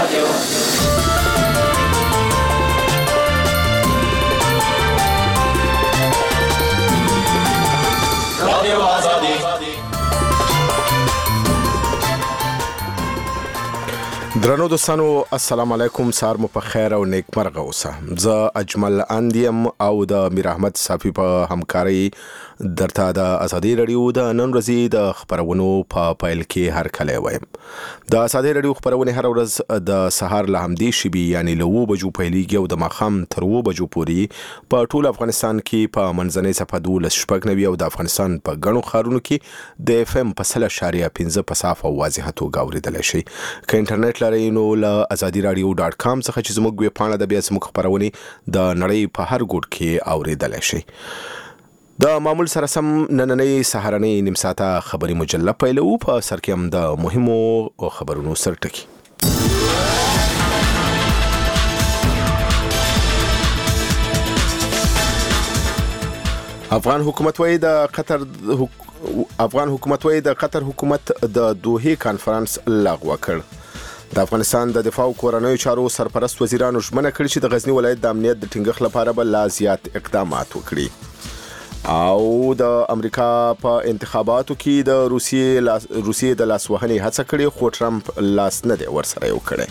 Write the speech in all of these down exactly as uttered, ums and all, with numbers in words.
رادیو رادیو آزادی. درنو دوستانو السلام علیکم، سار مو په خیر او نیک مرغه اوسه. زه اجمل اندیم او د میر احمد صافی په همکاري درته د ازادي رادیو د نن ورځې د خبرونو په پایل کې هر کله وایم. د ازادي رادیو خبرونه هر ورځ د سهار له همدې شبي یعنی له و بجو پیلېږي او د ماخام تر و بجو پورې په ټول افغانستان کې په منځنۍ صفه دولس شپږ نوي او د افغانستان په غنو خارونو کې د اف ام په سل اشاریه پنځه په صاف او واضح توګه اوریدل شي. ک انټرنیټ لري نو له ازادي رادیو ډاټ کام څخه چې زموږ ویب پاڼه د بیا زموږ خبرونه د نړۍ په هر ګوټ کې اوریدل شي. د معمول سره سم نننۍ سهارنۍ نیم ساعته خبري مجله پیلو. په سر کې هم د مهمو خبرونو سرټکی. افغان حکومت وایي د قطر افغان حکومت وایي د قطر حکومت د دوحې کانفرنس لغوه کړ. د افغانستان د دفاع او کورنیو چارو سرپرست وزیرانو ژمنه کړې چې د غزنی ولایت د امنیت د ټینګښت لپاره به لا زیات اقدامات وکړي. او د امریکا په انتخاباتو کې د روسیې لاس روسیې د لاسوهنې هڅه کړې، خو ټرمپ لاس نه دی ورسره یو کړی.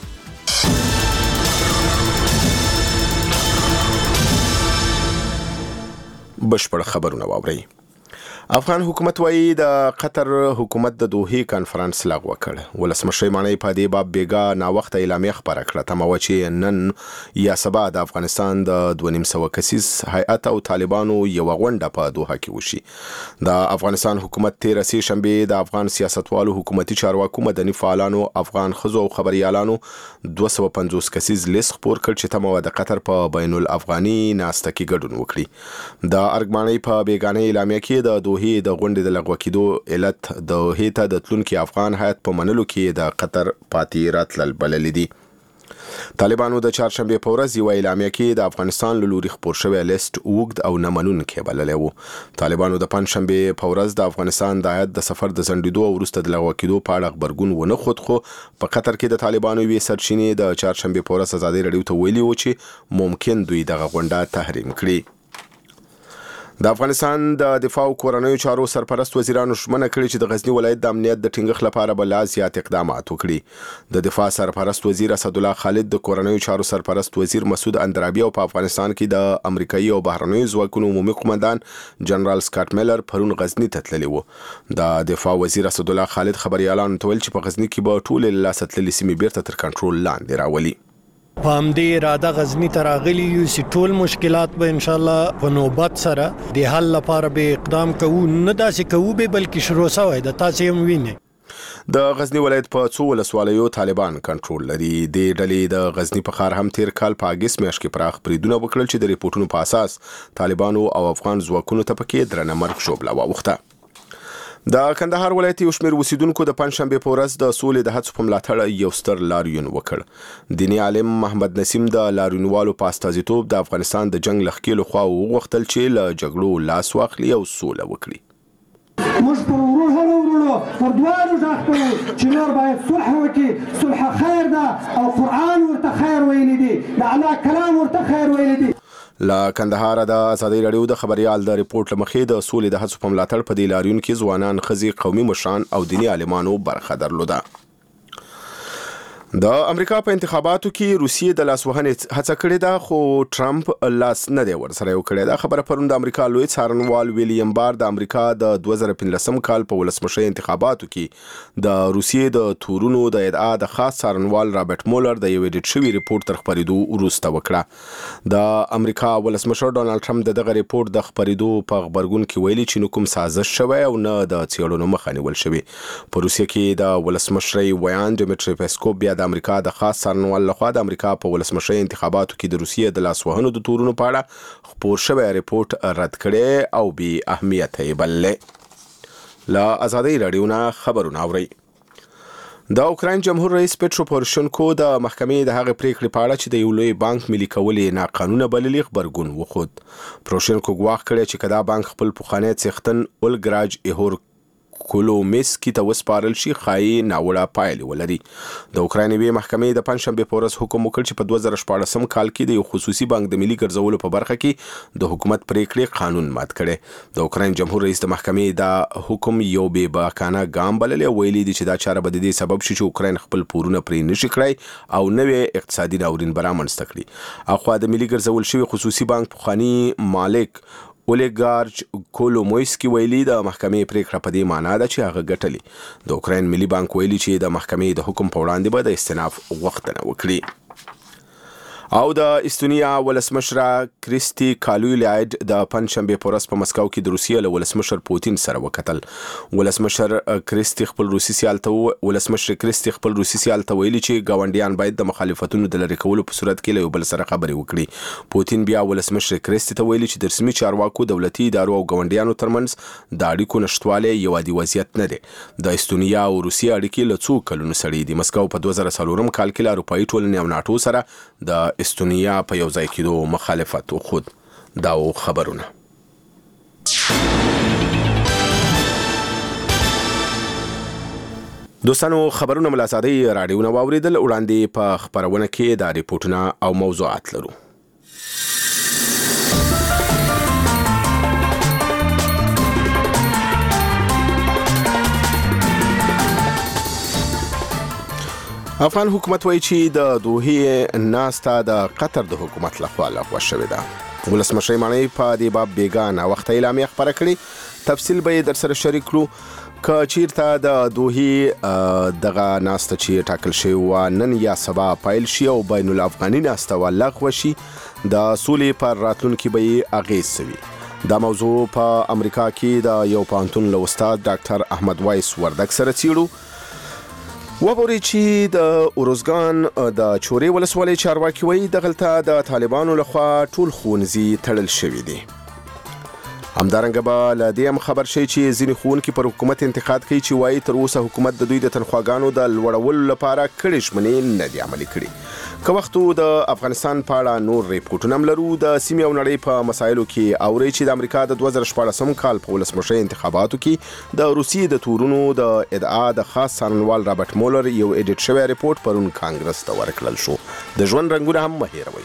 بشپړ خبرونه واورئ. افغان حکومت وایي د قطر حکومت د دوحې کانفرنس لغوه کړ. ولسمشر مانی په دې باب بیګا نا وخت اعلامیه خبره کړه تمه و چې نن یا سبا د افغانستان د دوه نیم سوه کسیز هیئت او طالبانو یو غونډه په دوحه کې وشي. د افغانستان حکومت تیر سه شنبه د افغان سیاستوالو، حکومتي چارواکو، مدني فعالانو، افغان خزو او خبريالانو دوه سوه پنځوس کسیز لیست خپور کړ چې تمه و د قطر په بین الافغاني ناسته کې ګډون وکړي. د ارګماني په بیګانه اعلامیه کې د دوحې د غونډې د لغوه کېدو علت د هیته د تلونکي افغان هیئت په منلو کې د قطر پاتې راتلل بللې دي. طالبانو د چهارشنبه په ورځ یو اعلامیه کې د افغانستان له لوري خپور شوی لیست اوږد او نه منونکی بللی و. طالبانو د پنځشنبه په ورځ د افغانستان د هیئت د سفر د ځنډېدو او وروسته د لغوه کېدو په اړه خبرګون ونه ښود، خو په قطر کې د طالبانو یوې سرچینې د چهارشنبه په ورځ ازادي رادیو ته ویلي و چې ممکن دوی دغه غونډه تحریم کړي. د افغانستان د دفاع او کورنیو چارو سرپرست وزیرانو ژمنه کړې چې د غزنی ولایت د امنیت د ټینګښت لپاره به لا زیات اقدامات وکړي. د دفاع سرپرست وزیر اسدالله خالد، د کورنیو چارو سرپرست وزیر مسعود اندرابي او په افغانستان کې د امریکایي او بهرنیو ځواکونو عمومي قومندان جنرال سکاټ میلر پرون غزنی ته تللی و. د دفاع وزیر اسدالله خالد خبريالانو ته ویل چې په غزنی کې به ټول لاسه تللې سیمې بیرته تر کنټرول لاندې راولي. په همدې اراده غزنی ته راغلي یو چې ټول مشکلات به ان شاء الله په نوبت سره د حل لپاره به اقدام کوو، نه داسې کوو به بلکې شروع شوی د تاسو هم وینئ. د غزنی ولایت په څو ولسوالیو طالبان کنټرول لري. د ډلې د غزنی په ښار هم تیر کال په اگست میاشت کې پراخ بریدونه وکړل چې د ریپورتونو په اساس طالبانو او افغان ځواکونو ته پکې درنه مرګ شوبله واوښته. د کندهار ولایت یو شمېر اوسیدونکو د پنځشنبه په ورځ د سولې د هڅو په ملاتړ یو ستر لاریون وکړ. دیني عالم محمد نسیم د لاریونوالو په استازیتوب د افغانستان د جنگ لخکېلو خوا وغوښتل چې له جګړو لاس واخلي او سوله وکړي. موږ پر ورونو ورونو پر دوانو ځاخلو چې نور باید صلح وکړي. صلح خیر ده او قرآن ورته خیر ویلی دی، د الله کلام ورته خیر ویلی دی. لا کندهار د ازادي رادیو د خبريال د ریپورت لمخې د سولې د هڅو په ملاتړ په دې لاریون کې ځوانان، ښځې، قومي مشران او دیني عالمانو برخه درلوده. د امریکا په انتخاباتو کې روسیې د لاسوهنې هڅه کړې ده، خو ټرمپ لاس نه دی ورسره یو کړی. دا خبره پرون د امریکا لوی څارنوال ویلیام بار د امریکا د دوه زره پنځلسم کال په ولسمشر انتخاباتو کې د روسیې د تورونو د ادعا د خاص څارنوال رابرټ مولر د یو ایډیټ شوی ریپورت تر خبرېدو وروسته وکړه. د امریکا ولسمشر ډونالد ټرمپ د دغه ریپورت د خبرېدو په خبرګون کې ویلي چې کوم سازش شوی او نه د څېړنو مخه نیول شوی. په روسیې کې د ولسمشر ویان ډیمیټری پیسکوف بیا د امریکا د خاص څارنوال لخوا د امریکا په ولسمشر انتخاباتو کې د روسیې د لاسوهنو د تورونو په اړه خپور شوی ریپورت رد کړي او بې اهمیته یې بللی. له ازادي رادیو نه خبرونه اورئ. د اوکراین جمهور رئیس پټرو پوروشنکو د محکمې د هغه پریکړې په اړه چې د یو لوی بانک ملي کولې ناقانونه بللي خبرګون وښود. پوروشنکو ګواښ کړی چې کدا بانک خپل پخوانی څښتن اولګراج ایهور کولومیسکی ته وسپارل شي خایي ناوړه پایلې ولري. د اوکراینوي محکمې د پنځشنبې په ورځ حکم وکړ چې په دوه زره شپاړسم کال کې د یو خصوصي بانک د ملي ګرځولو په برخه کې د حکومت پریکړې قانون مات کړي. د اوکراین جمهور رئیس د محکمې دا حکم یو بې باکانه ګام بللی، ویلي دي چې دا چاره به د دې سبب شي چې اوکراین خپل پورونه پرې نشي کړی او نوې اقتصادي ناورین به رامنځته کړي. اخوا د ملي ګرځول شوي خصوصي بانک پخواني مالک اولیګارچ کولومویسکی ویلي د محکمې پریکړه په دې معنا ده چې هغه ګټلې. د اوکراین ملي بانک ویلي چې د محکمې د حکم په وړاندې به د استئناف غوښتنه وکړي. او د استونیا ولسمشره کریسټي کالویلاید د پنځشنبې په ورځ په مسکو کې د روسیې له ولسمشر پوتین سره وکتل. ولسمشر کریسټي خپل روسي سیال ته ولسمشر کریسټي خپل روسي سیال ته ویلي چې ګاونډیان باید د مخالفتونو د لرې کولو په صورت کې له یو بل سره خبرې وکړي. پوتین بیا ولسمشر کریسټي ته ویلي چې د رسمي چارواکو، دولتي ادارو او ګاونډیانو ترمنځ د اړیکو نشټوالی یو عادي وضعیت نه دی. د استونیا او روسیې اړیکې له څو کلونو سړې دي. مسکو په دوه زره څلورم کال کې له اروپایي ټولنې او ناټو سره د استونیا په یو ځای کېدو مخالفت وخود. دا خبرونه دوستانو خبرونه ملاسادي رادیو نو اوریدل. وړاندې په خبرونه کې د ریپورتونه او موضوعات لرو. افغان حکومت وایي چې د دوحې ناسته د قطر د حکومت لخوا لغوه شوې ده. ولسمشر مانی په دې باب بیګانه وخت اعلامیه خبره کړې. تفصیل به در سره شریک کړو. که چیرته د دوحې دغه ناسته چې ټاکل شوی و نن یا سبا پایل شي او بین الافغاني ناسته ولغوه شي، د سولې پر راتلونکي به یې اغیز سوي. دا موضوع په امریکا کې د یو پوهنتون له استاد ډاکټر احمد وایس وردګ سره څیړو. وګورئ چې د اوروزګان د چورې ولسوالۍ چارواکي وایي دغلته د طالبانو لخوا ټول ښوونځي تړل شوي دي. همدارنګه به له دې هم خبر شي چې ځینې ښوونکي پر حکومت انتقاد کوي چې وایي تر اوسه حکومت د دوی د تنخواګانو د لوړولو لپاره کړې ژمنې نه دي عملي کړي. که وختو د افغانستان په اړه نور ریپورټونه هم لرو. د سیمې او نړۍ په مسایلو کې اوري چې د امریکا د دوه زره شپاړسم کال په ولسمشرۍ انتخاباتو کې د روسیې د تورونو د ادعا د خاص څارنوال رابرټ مولر یو ایډیټ شوی ریپورت پرون کانګرس ته ورکړل شو. د ژوند رنګونه هم مه هېروئ.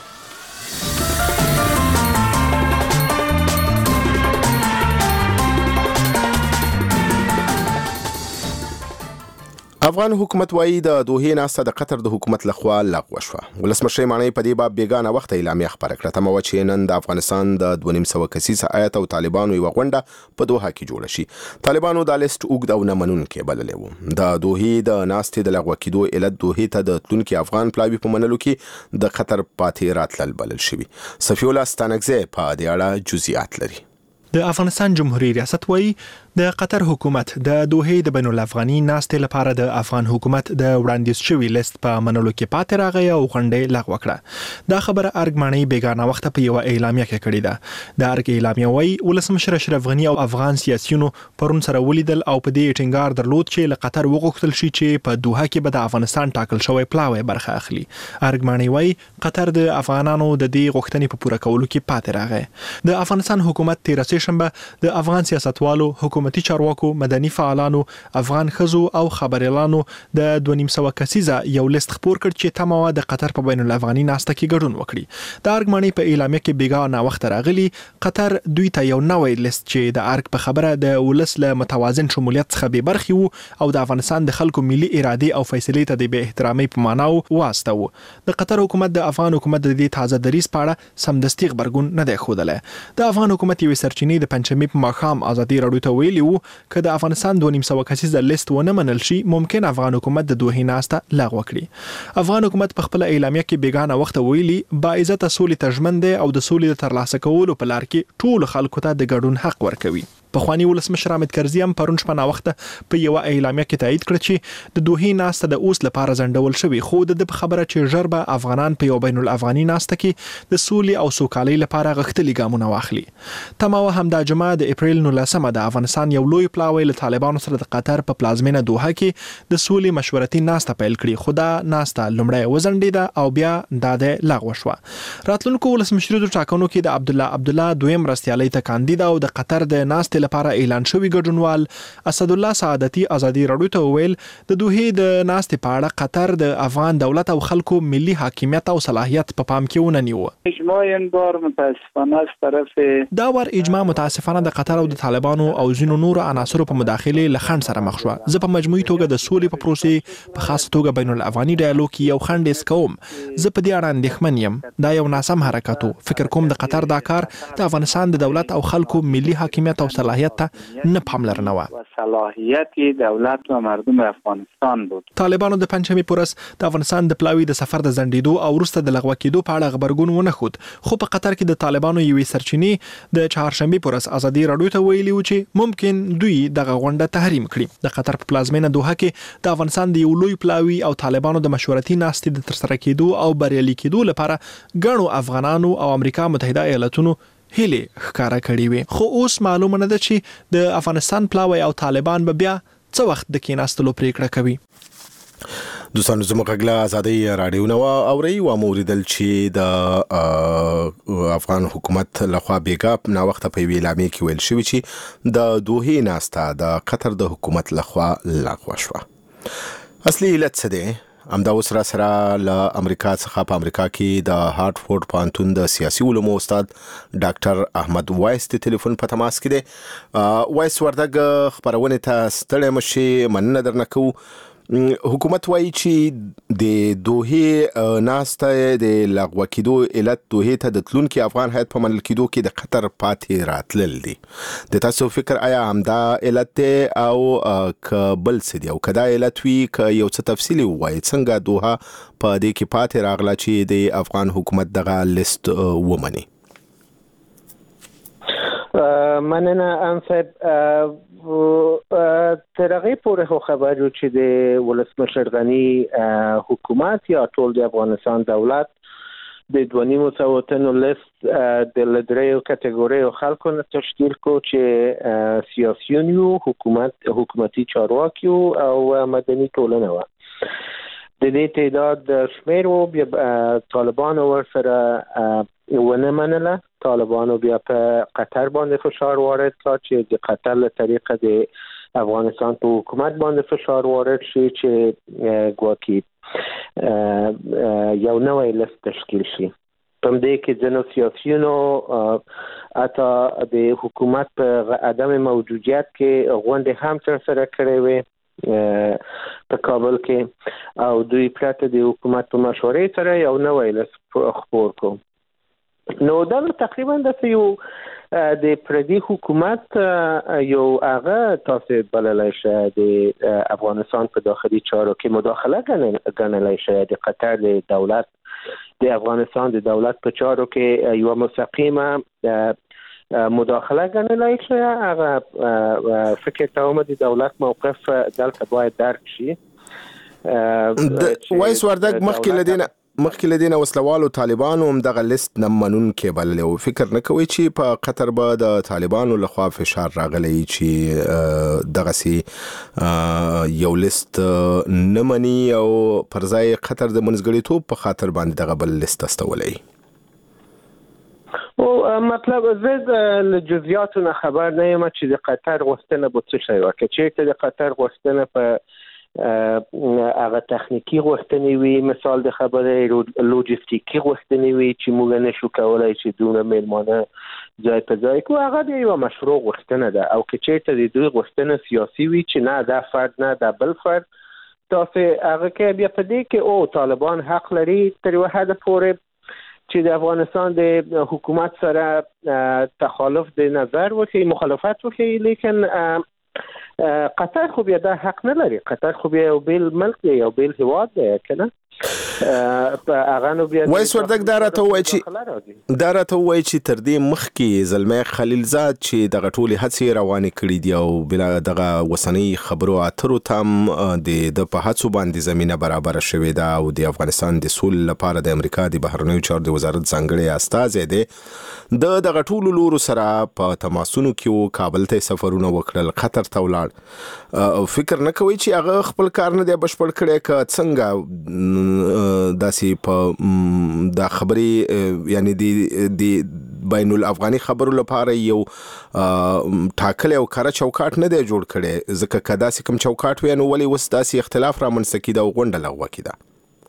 افغان حکومت وایي د دوحې ناسته د قطر د حکومت لخوا لغوه شوه. ولسمشر مانی په دې باب بیګانه وخت اعلامیه خبره کړه. تمه وه چې نن د افغانستان د دوه نیم سوه کسیزه هیات او طالبانو یوه غونډه په دوحه کې جوړه شي. طالبانو دا لیست اوږد او نه منونکی بللی و. د دوحې د ناستې د لغوه کېدو علت دوحې ته د تلونکي افغان پلاوي په منلو کې د قطر پاتې راتلل بلل شوي. صفي الله ستانکزی په دې اړه جزئیات لري. د افغانستان جمهوریت ریاست وایي د قطر حکومت د دوحې د بین الافغاني ناستې لپاره د افغان حکومت د وړاندیز شوی لیست په منلو کې پاتې راغی او غونډه لغوه کړه. دا خبره ارګماني بیګانه وخت په یو اعلامیه کې کړې ده. د ارګ اعلامیه وایي ولسمشر اشرف غنی او افغان سیاسيونو پرون سره ولیدل او په دې ټینګار درلود چې له قطر وغوښتل شي چې په دوحه کې به د افغانستان ټاکل شوی پلاوی برخه اخلي. ارګماني وایي قطر د افغانانو د دې غوښتنې په پوره کولو کې پاتې راغی. د افغانستان حکومت تیر شنبه د افغان سیاستوالو، حکومتي چارواکو، مدني فعالانو، افغان خزو او خبريالانو د دوه نیم سوه کسیزه یو لیست خپور کړ چې تمه د قطر په بین الافغاني ناسته کې ګډون وکړي. د ارګماني په اعلامیه کې بیګانه وخت راغلی قطر دوی ته یو نوې لیست چې د ارګ په خبره د ولس له متوازن شمولیت څخه به برخي وو او د افغانستان د خلکو ملي اراده او فیصلې ته د به احترامي په معنا واسطه. د قطر حکومت د افغان حکومت د دې تازه دریس پاړه سمدستي خبرګون نه دی خوده. د افغان حکومت یو سرچینې د پنځمې په ماښام ازادي راډیو ته ویلي وو که د افغانستان دوه نیم سوه کسیزه لیست ونه منل شي ممکن افغان حکومت د دوحې ناسته لغوه کړي. افغان حکومت په خپل اعلامیه کې بیګانه وخت ویلي با عزت سولې ترجمن دی او د سولې د ترلاسه کولو په لار کې ټول خلکو ته د ګډون حق ورکوي. پخوانی ولسمشر حامد کرزي هم پرون شپه ناوخته په یو اعلامیه کې تایید کړ چې د دوحې ناسته د اوس لپاره ځنډول شوی، خو د خبره چې ژر به افغانان په یو بین الافغاني ناسته کې د سولې او سوکالۍ لپاره غښتلي ګامونه واخلي. تمه هم د جمعه د اپریل نولسمه د افغانستان یو لوی پلاوی له طالبانو سره د قطر په پلازمینه دوحه کې د سولې مشورتي ناسته پیل کړي، خو دا ناسته لومړی وځنډېده او بیا د لغوه شوه. راتلونکو ولسمشریزو ټاکنو کې د عبدالله عبدالله دویم مرستیالۍ ته کاندید او د قطر د ناستې ناستې لپاره اعلان شوی ګډونوال اسد الله سعادتي ازادي رادیو ته ویل د دوحې د ناستې په اړه قطر د افغان دولت او خلکو ملي حاکمیت او صلاحیت په پام کې ونیو. اجماع این بار متاسفانه از طرف دا ور اجماع متاسفانه د قطر او د طالبانو او ځینو نورو عناصرو په مداخله لخند سره مخ شو. زه په مجموعي توګه د سولې په پروسې په خاص توګه بین الافغاني ډایالوګ کې یو خند اس کوم. زه په دې اړه اندېښمن یم. دا یو ناسم حرکت و. فکر کوم د قطر دا کار د افغانستان د دولت او خلکو ملي حاکمیت او صلاحیت ته نه پاملرنه و. صلاحیت دولت و مردم افغانستان بود. طالبانو د پنځمې پورس د افغانستان د پلاوی د سفر د زندیدو او وروسته د لغوه کېدو په اړه خبرګون ونه خود. خو په قطر کې د طالبانو یوې سرچینې د چهارشنبه پورس ازادي رادیو ته ویلي و چې ممکن دوی دغه غونډه تحریم کړي. د قطر په پلازمینه دوحه کې د افغانستان د یو لوی پلاوی او طالبانو د مشورتي ناستې د ترسره کېدو او بریالي کېدو لپاره ګڼو افغانانو او امریکا متحده ایالاتونو هیله ښکارا کړې وي. خو اوس معلومه نه ده چې د افغانستان پلاوی او طالبان به بیا څه وخت د کېناستلو پریکړه کوي. دوستانو زموږ غږ له ازادي رادیو نو اوري و موریدل چې د افغان حکومت لخوا بیګا نا وخت په ویلامې کې ویل شوی چې د دوحې ناستا د قطر د حکومت لخوا لغوه شو. اصلي علت څه دی؟ همدا اوس را سره له امریکا څخه په امریکا کې د هارټفورد پوهنتون د سیاسي علومو استاد ډاکټر احمد وایس ته ټلیفون په تماس کې دی. وایس وردګ خبرونه ته ستړی مشي مننه درنه کوو. حکومت وایي چې د دوحې ناسته د لغوه کېدو علت دوحې ته د تلونکي افغان هیات په منل کېدو کې د قطر پاتې راتلل دي. د تاسو فکر آیا همدا علت دی او که بل څه دی؟ او که دا علت وي که یو څه تفصیلي ووایي څنګه دوحه په دې کې پاتې راغله چې د افغان حکومت دغه لیست ومني؟ مننه ام صاحب. تر هغه پورې خو خبر یو چې د ولسمشر غنی حکومت یا ټول د افغانستان دولت د دوه نیم سوه تنو لیست د لدریو کټګوریو خلکو نه تشکیل کو چې سیاسیون یو، حکومت حکومتي چارواکي او مدني ټولنه و. د دې تعداد شمیر و بیا طالبان ورسره ونه منله. طالبانو بیا په قطر باندې فشار وارد کړ چې د قطر له طریقه د افغانستان په حکومت باندې فشار وارد شي چې ګواکي یو نوی لیست تشکیل شي. په دې کې ځینو سیاسیونو اته د حکومت په عدم موجودیت کې غونډې هم ترسره کړې وې په کابل کې او دوی پرته د حکومت په مشورې سره یو نوی لیست خپور کړ. نو دا تقریبا د یو د پردي حکومت یو هغه تاسو بللای شي د افغانستان په داخلي چارو کې مداخله ګڼلای شي. د قطر د دولت د افغانستان د دولت په چارو کې یو مستقیمه مداخله ګڼلای شي. هغه فکر کوم د دولت موقف دلته باید درک شي. وایس وردګ مخکې لدینه مخکې لدینه وسلوالو طالبانو هم دغه لیست نه منونکي بللی او فکر نه کوي چې په قطر به د طالبانو لخوا فشار راغلی چې دغه سي یو لیست نه مني او پر ځای قطر د منځګړیتوب په خاطر باندې دغه بل لیست استولي. او مطلب زه له جزئیاتو نه خبر نه یم چې د قطر غوښتنه به څه شي وکړي. چې د قطر غوښتنه په هغه تخنیکی غوښتنې وي، مثال د خبرې لوجستیکی غوښتنې وي چې موږ نشو کولای چې دونه میلمانه ځای په ځای کو. هغه د یو مشروع غوښتنه ده. او که چېرته د دوی غوښتنه سیاسي وي چې نه دا فرد نه دا بل فرد، تاسو هغه کې بیا په دې کې او طالبان حق لري تر یو حد پورې چې د افغانستان د حکومت سره تخالف د نظر وکړي، مخالفت وکړي. لیکن قطر خو بیا دا حق نه لري. قطر خو بیا یو بیل ملک دی، یو بیل هیواد دی کنه. هغه نو بیا وایس وردګ دا راته وایي چې دا راته وایي چې تر دې مخکې زلمی خلیلزاد چې دغه ټولې هڅې روانې کړي دي او بلا دغه وسنۍ خبرو اترو تام د د په هڅو باندې زمينه برابر شوې ده او د افغانستان د سولې لپاره د امریکا د بهرنیو چارو د وزارت ځانګړي استازی دی د دغه ټولو لورو سره په تماسونو کې کابل ته سفرونه وکړل، قطر ته ولاړ. فکر نه کوي چې هغه خپل کار نه دی بشپړ کړی که څنګه داسې په دا خبرې یعنی د بین الافغاني خبرو لپاره یو ټاکل او کار چوکاټ نه دی جوړ کړي ځکه کدا سي کوم چوکاټ وي نو ولې وس داسې اختلاف را منځ کې دا غونډه لغوه کیده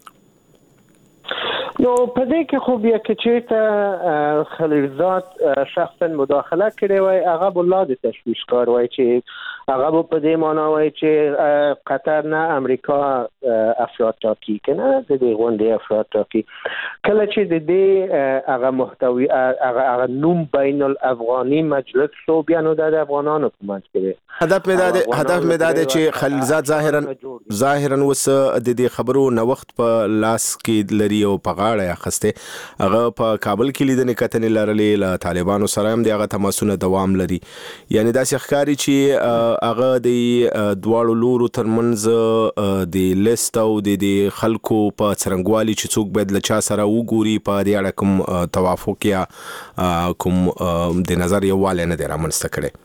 نو په دې کې خو بیا کې چې ته خلیلزاد شخصا مداخله کړې وای هغه بولا د تشویش کار وای چې هغه په دې معنی وای چې قطر نه امریکا افراد ټاکي کنه د دې غونډې افراد ټاکي کله چې د دې هغه محتوی هغه نوم بین الافغاني مجلس شو بیا نو د افغانانو په منځ کې هدف مې دا هدف مې دا چې خلیلزاد ظاهرا ظاهرا وس د دې خبرو نو وخت په لاس کې لري او په غاړه اخسته هغه په کابل کې لیدنې کتنې لرلې له طالبانو سره هم دغه تماسونه دوام لري یعنی دا ښکاری چې هغه د دواړو لورو ترمنځ د لیست او د خلکو په څرنګوالي چې څوک باید له چا سره وګوري په دې اړه کوم توافق یا کوم د نظر یووالی نه دی رامنځته کړی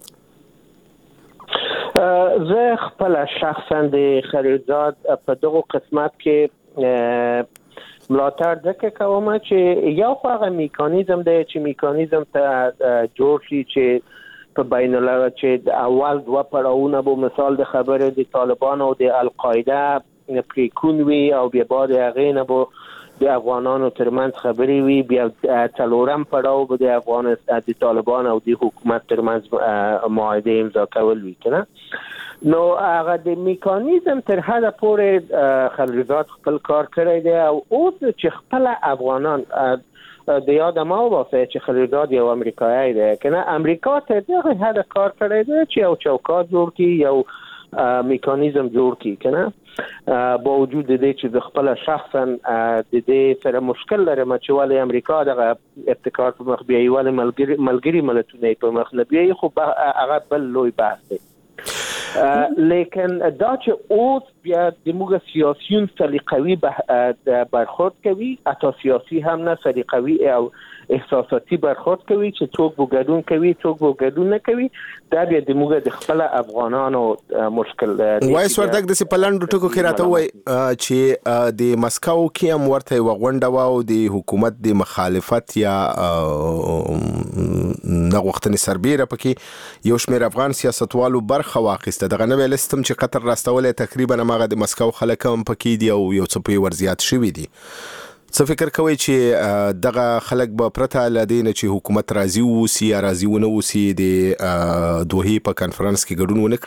زه خپل شخصا د خلیلزاد په دغه قسمت کې ملاتړ ځکه کوم چې یو خو هغه میکانیزم دی چې میکانیزم ته جوړ شي چې په بین الملل چې اول دوه پړاوونه به مثال د خبرې د طالبان او د القاعده پریکون وي او بیا بعد هغه نه به د افغانانو ترمنځ خبرې وي بیا څلورم پړاو به د افغانستان د طالبان او د حکومت ترمنځ معاهده امضا کول وي کنه نو هغه د میکانیزم تر حد پورې خلیلزاد خپل کار کړی دی او اوس چې خپل افغانان د یاد ما واسه چې خلیلزاد یو امریکایی دی کنه امریکا ته دغه حد کار کړی دی چې یو چوکاټ جوړ کړي یو میکانیزم جوړ کړي کنه با وجود دې چې د خپل شخصا د دې سره مشکل لري چې ولې امریکا دغه ابتکار په مخ بیایي ولې ملګری ملګری ملتونه په مخ نه بیایي خو هغه بل لوی بحث دی لیکن دا چې اوس بیا د موږ سیاسيون سلیقوي برخورد کوي اته سیاسي هم نه سلیقوي او احساساتي برخورد کوي چې څوک وګډون کوي څوک وګډون نه کوي دا بیا د موږ د خپل افغانانو مشکل دی وایس ورتګ د سپلند ټکو کې راته وای چې د مسکو کې هم ورته وغونډه و او د حکومت د مخالفت یا نغوښتنې سربېره پکې یو شمېر افغان سیاستوالو برخه واخیسته دغه نوې لستم چې قطر راستولې تقریبا هغه د مسکو خلک هم پکې دي او یو څه په ورزيات شوي دي څه فکر کوي چې دغه خلک به پرته لدین چې حکومت راضي ووسی یا راضي ونه ووسی د دوحې په کانفرنس کې ګډون ونه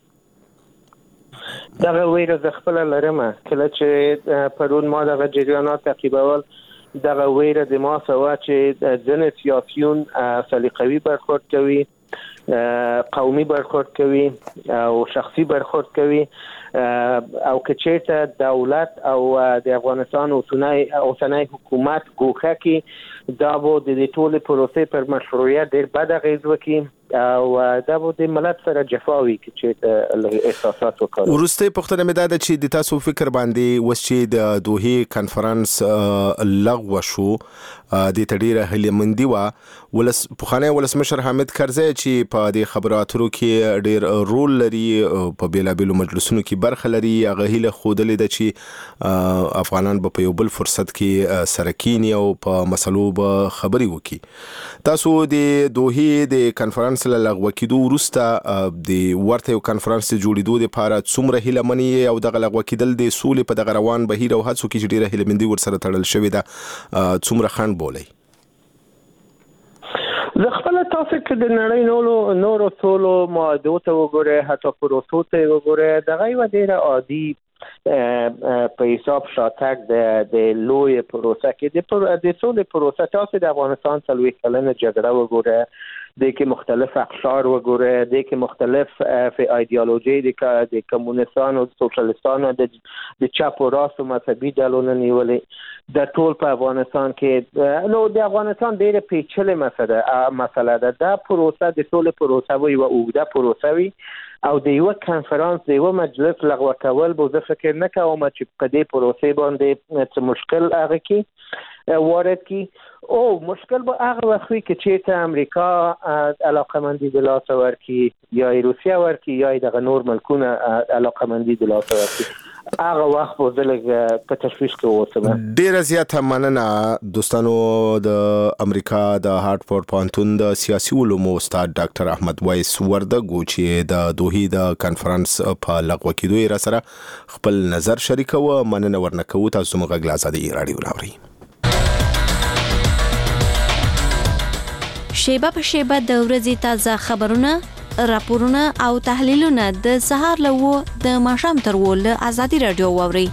کړي دغه ویره د خپل لرمه کله چې پرون ما دغه جریانات تعقیبول دغه ویره د ما سوا چې ځنې سیاسيون سلیقوي برخورد کوي قومي برخورد کوي او شخصي برخورد کوي او کچېته دولت او د افغانستان اوسنۍ حکومت ګوښه کې دا به د ټولې پروسې پر مشروعیت ډېر بد اغېز وکړي او دا به د ملت سره جفا وي چې احساسات وکړي وروستۍ پوښتنه مې دا ده چې د تاسو فکر باندې اوس چې د دوحې کانفرنس لغوه شو د تډیره هلیمندي وا ولس پخوانی ولسمشر حامد کرزی چې په د خبرو اترو کې ډېر رول لري په بیلابیلو مجلسونو کې برخه لري هغه هیله خودلې ده چې افغانان به په یو بل فرصت کې سره کینی او په مسلو به خبري وکړي تاسو د دوحې د کانفرنس لغوه کېدو وروسته د ورته یو کانفرنس جوړېدو لپاره څومره هیله منئ او دغه لغوه کېدل د سولې په دغه روان بهیر او هڅو کې چې ډېره هیلهمندي ورسره تړل شوې ده څومره خنډ بولئ زه خپل تاسو کې د نړۍ نورو نورو ټولو معاهدو ته وګورئ حتی پروسو ته وګورئ دغه یو ډېره عادي په حساب شاتګ د د لوی پروسه کې د د سولې پروسه تاسو د افغانستان څلوېښت کلنه جګړه وګورئ د کې مختلف اقشار وګورئ د کې مختلف ایدئولوژي د د کمونستانو او سوشلیستانو د د چپ او راست مذهبي ډلو نه نیولې د ټول په افغانستان کې نو د افغانستان ډېره پیچلې مسله مسله ده دا پروسه د ټول پروسه وي او اوږده پروسه وي او د یو کانفرنس د یو مجلس لغوه کول به زه فکر نه کوم چې په دې پروسې باندې څه مشکل هغه کې وارد کی او مشکل به هغه وخت وي چې چې امریکا علاقمندي د لاس ورکړي یا روسیه ورکړي یا دغه نور ملکونه علاقمندي د لاس ورکړي هغه وخت به زه لږ په تشویش کې اوسم. ډیره زیاته مننه دوستانو. د امریکا د هارټفورد پوهنتون د سیاسي علومو استاد ډاکټر احمد وایس وردګو چې د دوحې د کانفرنس په لغوه کېدو یې را سره خپل نظر شریکوه. مننه ورنکوو. تاسو موږ غږ آزادي راډیو لاورئ. شیبه په شیبه د ورځې تازه خبرونه، راپورونه او تحلیلونه د سهار له و د ماښام تر و له آزادي راډیو واورئ.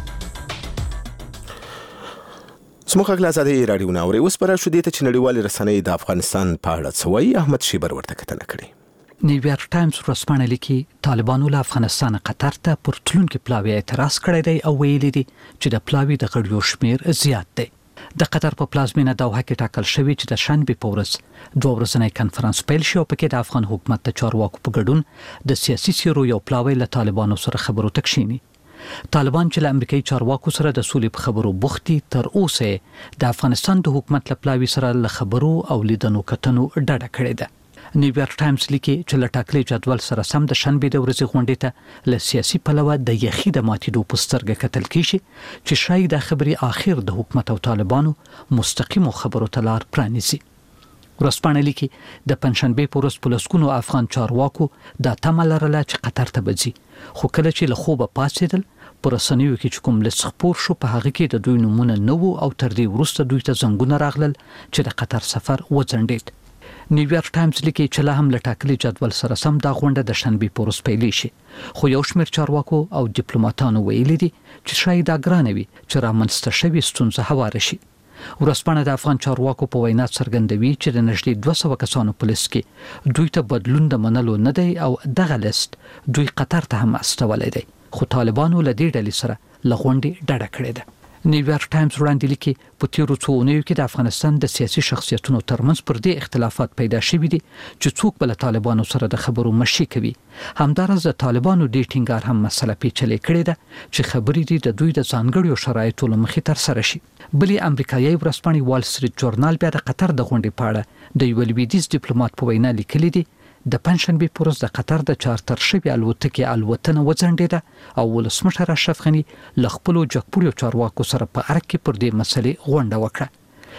سموږ غږ آزادي راډیو ناوري. اوس پر شو دي ته چې نړیوال رسنۍ د افغانستان په اړه څه وایي. احمد شیبر ورته کتنه کړې. نیویارک ټایمز ورځپاڼه لیکي طالبانو له افغانستان قطر ته پر تلونکو پلاوی اعتراض کړی دی او ویلي دي چې د پلاوی د غړیو شمیر زیات دی. د قطر په پلازمینه دوحه کې ټاکل شوی چې د شنبه په ورځ دوه ورځنی کانفرنس پیل شي او پکې د افغان حکومت د چارواکو په ګډون د سیاسي سیرو یو پلاوی له طالبانو سره خبرو تکشيني. طالبان چې له امریکایي چارواکو سره د سولې په خبرو بوختي، تر اوسه د افغانستان د حکومت له پلاوی سره له خبرو او لیدنو کتنو ډډه کړې ده. نیویارک ټایمز لیکي چې له ټاکلي جدول سره سم د شنبه د ورځې غونډې ته له سیاسي پلوه د یخي د ماتېدو په سترګه کتل کیږي چې شاید د خبري اخر د حکومت او طالبانو مستقیمو خبرو ته لار پرانیزي. ورځپاڼه لیکي د پنځشنبه په ورځ په لسګونو افغان چارواکو د تمه لرله چې قطر ته بځي، خو کله چې له خوبه پاتېدل پر رسنیو کې چې کوم لږ خبر شو په هغه کې د دوی نمونه نه وو او تر دې وروسته دوی ته زنګونه راغلل چې د قطر سفر وځنډید. نیویارک ټایمز لیکي چې لا هم له ټاکلي جدول سره سم دا غونډه د شنبه په ورځ پیلې شي، خو یو شمېر چارواکو او ډیپلوماټانو ویلي دي چې شاید دا ګرانه وي چې رامنځته شوې ستونزه هواره شي. ورځپاڼه د افغان چارواکو په وینا څرګندوي چې د نږدې دوه سوه کسانو په لیست کې دوی ته بدلون د منلو نه دی او دغه لیست دوی قطر ته هم استولی دی، خو طالبانو له دې ډلې سره له غونډې ډډه کړې ده. نیویارک ټایمز وړاندې لیکي په تیرو څو اونیو کې د افغانستان د سیاسي شخصیتونو ترمنځ پر دې اختلافات پیدا شوي دي چې څوک بل طالبانو سره د خبرو مشي کوي. همدارس د طالبانو د ټینګار هم مسله پیچلې کړې ده چې خبرې دي د دوی د ځانګړو شرایطو لمخې تر سره شي. بلې امریکایي ورځپاڼې وال سټریټ جورنال بیا د قطر د غونډې په اړه د یو لویدیځ ډیپلوماټ په وینا لیکلي دي د پنځشنبه په ورځ د قطر د چارتر شوی الوتکې الوتنه وځنډېده او ولسمشر اشرف غني له خپلو جګپوړو چارواکو سره په اړه کې پر دې مسلې غونډه وکړه.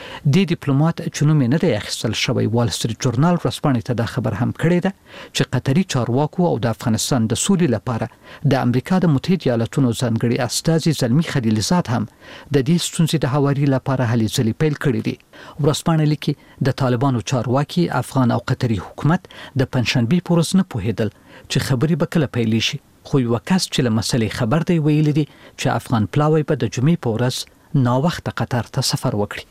د ډیپلوماټ چې نوم نه دی اخیستل شوی وال سټریټ جورنال ورځپاڼې ته دا خبر هم کړی ده چې قطري چارواکو او د افغانستان د سولې لپاره د امریکا د متحده ایالاتونو ځانګړي استازي زلمی خلیلزاد هم د دې ستونزې د هواري لپاره هلې ځلې پیل کړې دي. ورځپاڼه لیکي د طالبانو چارواکي افغان او قطري حکومت د پنځشنبه په ورځ نه پوهېدل چې خبرې به کله پیل شي، خو یو کس چې له مسلې خبر دی ویلي دي چې افغان پلاوی به د جمعې په ورځ ناوخته قطر ته سفر وکړي.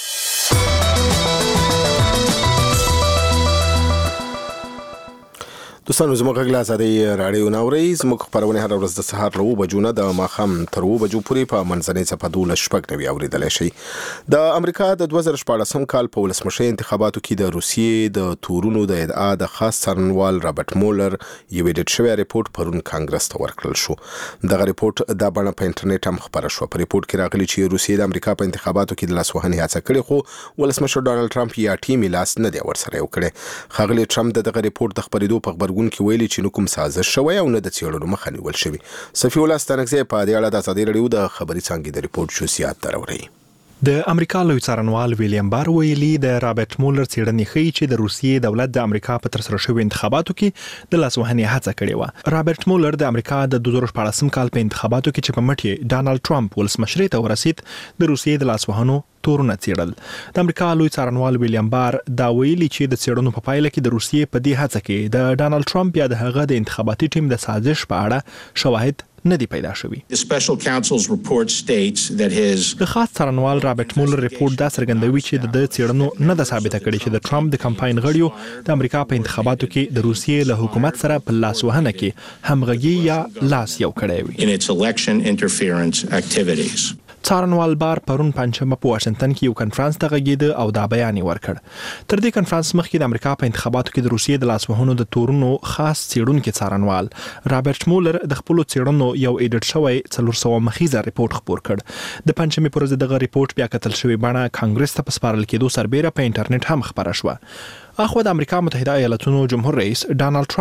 دوستانو زموږ غږ آزادي راډیو ناوري. زموږ خبرونه هر ورځ د سهار له اوه بجو نه د ماښام تر اوه بجو پورې په منځنۍ صفحه دولس شپږ نوي اوریدلی شئ. د امریکا د دوه زره شپاړسم کال په ولسمشۍ انتخاباتو کې د روسیې د تورونو د ادعا د خاص څارنوال رابرټ مولر یو ایډیټ شوی ریپورت پرون کانګرس ته ورکړل شو. دغه ریپورت د بڼه په انټرنیټ هم خبره شو. په ریپورت کې راغلي چې روسیې د امریکا په انتخاباتو کې د لاسوهنې هڅه کړې، خو ولسمشر ډانلډ ټرمپ یا ټیم لاس نه دی ورسره یو کړی. ښاغلي ټرمپ دغه ریپورت د خبرېدو په خبرګون کې ویلي چې کوم سازش شوی او نه د څېړنو مخه نیول شوی. صفي الله ستانکزی په دې اړه د آزادي راډیو د خبري څانګې د ریپورت جزئیات دراوړي. د امریکا لوی څارنوال ویلیام بار ویلي د رابرټ مولر څېړنې ښیي چې د روسیې دولت د امریکا په ترسره شوی انتخاباتو کې د لاسوهنې هڅه کړې و. رابرټ مولر د امریکا د دوه زره شپاړسم کال په انتخاباتو کې چې په مټ یې ډانلډ ټرمپ ولسمشرۍ ته ورسید د روسیې د لاسوهنو تورونه څېړل. د امریکا لوی څارنوال ویلیام بار دا ویلي چې د څېړنو په پایله کې د روسیې په دې هڅه کې د ډانلډ ټرمپ یا د هغه د انتخاباتي ټیم د سازش په اړه شواهد نه دی پیدا شوی. The special counsel's report states that his د خاص څارنوال رابرټ مولر ریپورت دا څرګندوي چې د څېړنو نه د ثابته کړي چې د ټرمپ د کمپاین غړیو د امریکا په انتخاباتو کې د روسیې له حکومت سره په لاسوهنه کې همغږي یا لاس یو کړی وي. in its election interference activities. څارنوال بار پرون پنځمه په واشنگټن کې یو کنفرانس ته غږېده او دا بیان ورکړ. تر دې کنفرانس مخکې د امریکا په انتخاباتو کې د روسیې د لاسوهنو د تورونو خاص څېړونکي څارنوال رابرټ مولر د خپل څېړنو یو ایډیټ شوی څلور سوه مخیزه ریپورت خپور کړ. د پنځمې پر ورځ دغه ریپورت بیا کتل شوی بڼه کانګرس ته په سپارل کېدو سربېره په انټرنیټ هم خبره شوه. اخو د امریکا متحده ایالاتونو جمهور رئیس ډانلډ ټرمپ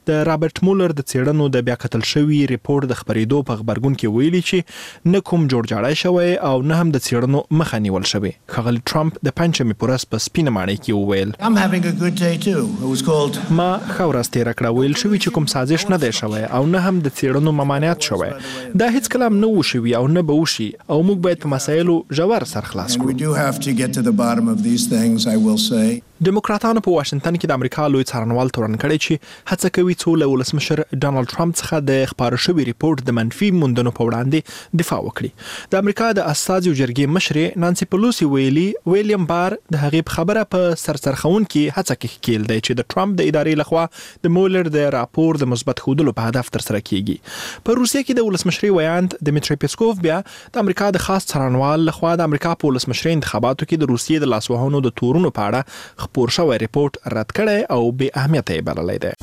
د رابرټ مولر د څېړنو د بیا کتل شوی ریپورت د خبرېدو په خبرګون کې ویلي چې نه کوم جوړ جاړی شوی او نه هم د څېړنو مخه نیول شوی. ښاغلي ټرمپ د پنځمې په ورځ په سپینه ماڼۍ کې وویل I'm having a good day too. It was called ما ښه ورځ تېره کړه. ویل شوي چې کوم سازش نه دی شوی او نه هم د څېړنو ممانعت شوی. دا هیڅ کله هم نه و شوي او نه به وشي او موږ باید په مسایلو ژور سر خلاص and we کړو. do have to get to the bottom of these things, I will say. ډیموکراتانو په واشنگټن کې د امریکا لوی څارنوال تورن کړی چې هڅه کوي څو له ولسمشر ډانلډ ټرمپ څخه د خبرو شوی ریپورت د منفي موندنو په وړاندې دفاع وکړي. د امریکا د استازو جرګې مشرې نانسي پلوسی ویلي ویلیام بار د هغې خبره په سرسرخون کې هڅه کې کېل دی چې د ټرمپ د ادارې لخوا د مولر د راپور د مثبت ښودلو په هدف تر سره کیږي. په روسیه کې د ولسمشري ویاند دمیټری پیسکوف بیا د امریکا د خاص څارنوال لخوا د امریکا په ولسمشري انتخاباتو کې د روسیې د لاسوهنو د تورونو په اړه خپور شوی ریپورت رد کړی او بې اهمیته یې بللی دی.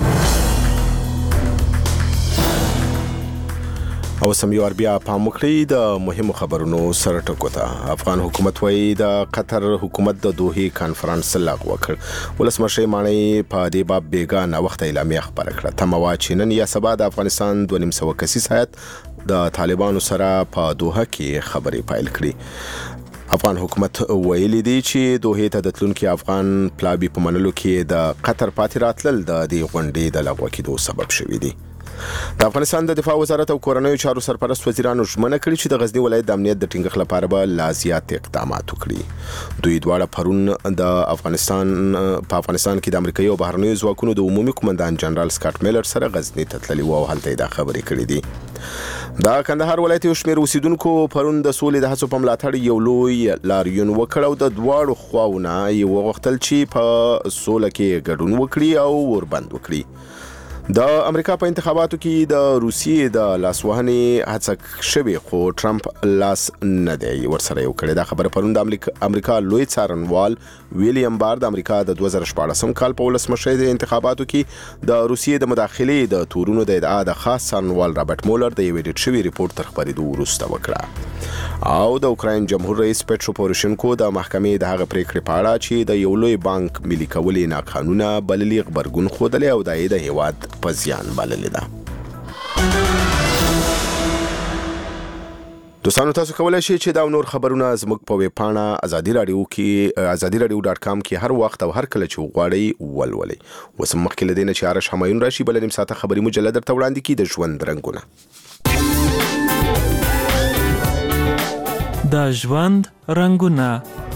او سم یو بیا پام وکړئ د مهمو خبرونو سره ټکو ته. افغان حکومت وایي د قطر حکومت د دوحې کانفرنس لغوه کړ. ولسمشر ماڼۍ په دې باب بیګا نه وخت اعلامیه خبره کړه. تمه وا چې نن یا سبا د افغانستان دوه نیم سوه کسیز هیات د طالبانو سره په دوحه کې خبرې پیل کړي. افغان حکومت ویلي دی چې دوحې ته د تلونکي افغان پلابي په منلو کې د قطر پاتې راتلل د دې غونډې د لغوه کېدو سبب شوی دی. د افغانستان د دفاع وزارت او کورنیو چارو سرپرست وزیرانو ژمنه کړې چې د غزنی ولایت د امنیت د ټینګښت لپاره به لا زیات اقدامات وکړي. دوی دواړه پرون د افغانستان په افغانستان کې د امریکایي او بهرنیو ځواکونو د عمومي قومندان جنرال سکاټ میلر سره غزنی ته تللي وو او هلته دا خبرې کړې دي. د کندهار ولایت یو شمېر اوسیدونکو پرون د سولې د هڅو په ملاتړ یو لوی لاریون وکړ او د دواړو خواونه یې وغوښتل چې په سوله کې ګډون وکړي او وربند وکړي. د امریکا په انتخاباتو کې د روسیې د لاسوهنې هڅه شوې خو ټرمپ لاس نه دی ورسره یو کړی. دا خبره پرون د امریکا لوی څارنوال ویلیام بار د امریکا د دوه زره شپاړسم کال په ولسمشرۍ د انتخاباتو کې د روسیې د مداخلې د تورونو د ادعا د خاص څارنوال رابرټ مولر د یو ایډیټ شوي ریپورت تر خبرېدو وروسته وکړه. او د اوکراین جمهور رئیس پیټرو پوروشینکو د محکمې د هغه پریکړې په اړه چې د یو لوی بانک ملي کول یې ناقانونه بللي غبرګون ښودلی او دا یې د هیواد په زیان بللې ده. دوستانو تاسو کولای شئ چې دا نور خبرونه زموږ په ویب پاڼه ازادي رادیو کې ازادي رادیو ډاټ کام کې هر وخت او هر کله چې وغواړئ ولولئ. اوس هم مخکې له دې نه چې عرش همایون راشي بله نیم ساعته خبري مجله درته وړاندې کړي د ژوند رنګونه. د ژوند رنګونه.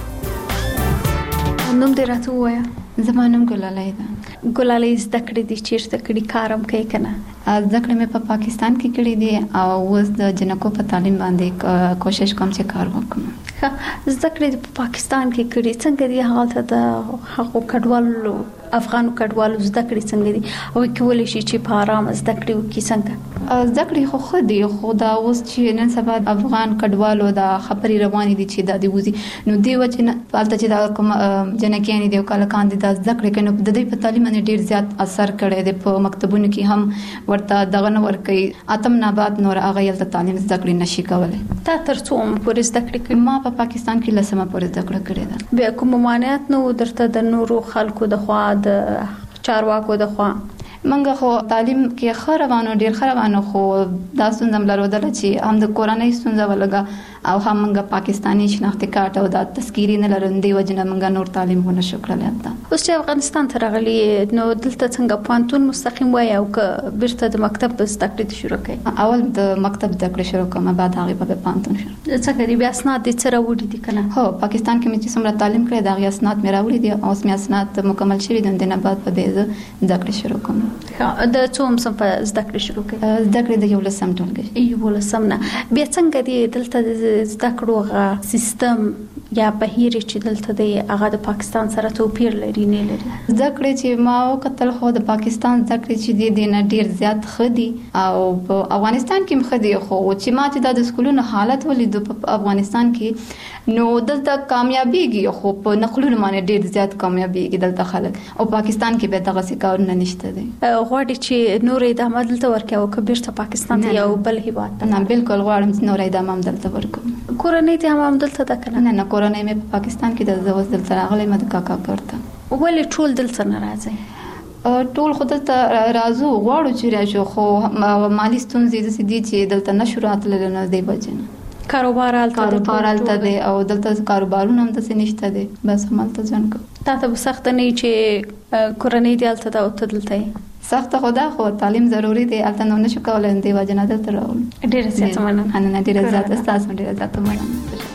نوم دې راته ووایه. زما نوم ګلالۍ ده. ګلالۍ زده کړې دي چیرته کړي کارم کوي که نه؟ زده کړې مې په پاکستان کې کړې دي او اوس د جنکو په تعلیم باندې کوشش کوم چې کار وکړم. زده کړې دي په پاکستان کې کړي. څنګه دي هغه د هغو کډوالو افغانو کډوالو زده کړې څنګه دي او کولی شي چې په آرام زده کړې وکړي څنګه؟ زده کړې خو ښه دي خو دا اوس چې نن سبا افغان کډوالو دا خبرې روانې دي چې دا دې وځي نو دې وجې نه هلته چې دا کوم جنکیانې دي او کالکان دي دا زده کړې کوي نو د دوی په تعلیم باندې ډېر زیات اثر کړی دی. په مکتبونو کې هم ورته دغه نه ورکوي اتم نه بعد نور هغه هلته تعلیم زده کړې نشي کولی. تا تر څو عمر پورې زده کړې کړې؟ ما په پاکستان کې لسمه پورې زده کړه کړې ده. بیا کوم ممانعت نه و درته د نورو خلکو د خوا د چارواکو د خوا؟ منګه خو تعلیم کې ښه روانو ډېر ښه روانو خو دا ستونزه م لرودله چې هم د کورنۍ ستونزه ولګه او هم منګه پاکستاني شناختي کارت او دا تذکیري نه لرل دې وجې نه منګه نور تعلیم ونه شو کړلی. هلته اوس چې افغانستان ته راغلي نو دلته څنګه پوهنتون مستقیم وایي او که بیرته د مکتب زده کړې شروع کوي؟ اول د مکتب زده کړې شروع کوم بعد هغې به پوهنتون شروع. څنګه دي بیا اسناد دې څه راوړي دي که نه؟ هو پاکستان کې مې چې څومره تعلیم کړی د هغې اسناد مې راوړي دي اوس مې اسناد مکمل شوي دي همدې نه بعد به بیا زه زده کړې شروع کوم. د څو هم صنف زده کړې شروع کوي؟ زده کړې د یولسم ټولګي. یولسم نه بیا څنګه دي دلته د زده کړو سیستم یا بهیر چې دلته دی هغه د پاکستان سره توپیر لري نه لري؟ زده کړې چې ما وکتل خو د پاکستان زده کړې چې دی دی نه ډېر زیات ښه دي او په افغانستان کې هم ښه دي خو چې ما چې دا د سکولونو حالت ولیدو په افغانستان کې نو دلته کامیابیږي خو په نقلونو باندې ډېر زیات کامیابیږي دلته خلک او پاکستان کې به دغسې کارونه نشته دی. غواړي چې نور ادامه دلته ورکړي او که بیرته پاکستان ته یو بل هېواد ته؟ نه بالکل غواړم چې نور ادامه هم دلته ورکړم. کورنۍ دې هم همدلته ده که نه؟ نه نه کورنۍ مې په پاکستان کې ده زه اوس دلته راغلی یم د کاکا کور ته. ولې ټول دلته نه راځئ؟ ټول خود ته راځو غواړو چې راشو خو مالی ستونزې د سدي چې دلته نشو راتلل نه دی بچنه کاروبار حالت کاروبار حالت دی او دلته کاروبارونه هم د نشته دي بس همالته ځان کو تا ته سخت نه چې کورنۍ دی حالت ته او تدلته سخت خدا خو تعلیم ضروری دی البته نو نشو کولای دی وجنه دلته راول ډیره زیاته مننه نه ډیره زیاته تاسو ډیره زیاته مننه